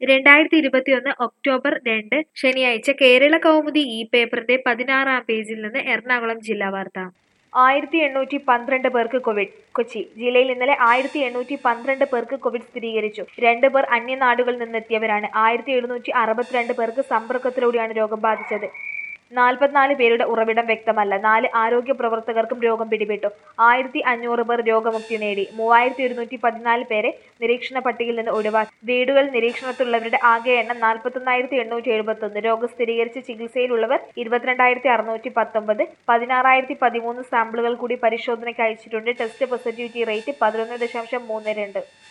2021 October 2 ശനിയാഴ്ച കേരള കൗമുദി പേപ്പറിന്റെ 16-ാം പേജിൽ നിന്ന് എറണാകുളം ജില്ലാ വാർത്ത. 1812 പേർക്ക് കോവിഡ്. കൊച്ചി ജില്ലയിൽ ഇന്നലെ 1812 പേർക്ക് കോവിഡ് സ്ഥിരീകരിച്ചു. 2 പേർ അന്യനാടുകളിൽ നിന്നെത്തിയവരാണ്. 1762 പേർക്ക് സമ്പർക്കത്തിലൂടെയാണ് രോഗം ബാധിച്ചത്. 44 പേരുടെ ഉറവിടം വ്യക്തമല്ല. 4 ആരോഗ്യ പ്രവർത്തകർക്കും രോഗം പിടിപെട്ടു. 1500 പേർ രോഗമുക്തി നേടി. 3114 പേരെ നിരീക്ഷണ പട്ടികയിൽ നിന്ന് ഒഴിവാക്കി. വീടുകളിൽ നിരീക്ഷണത്തിലുള്ളവരുടെ ആകെ എണ്ണം 41871. രോഗം സ്ഥിരീകരിച്ച് ചികിത്സയിലുള്ളവർ 22619. 16013 സാമ്പിളുകൾ കൂടി പരിശോധനയ്ക്ക് അയച്ചിട്ടുണ്ട്. Test positivity rate 11.32.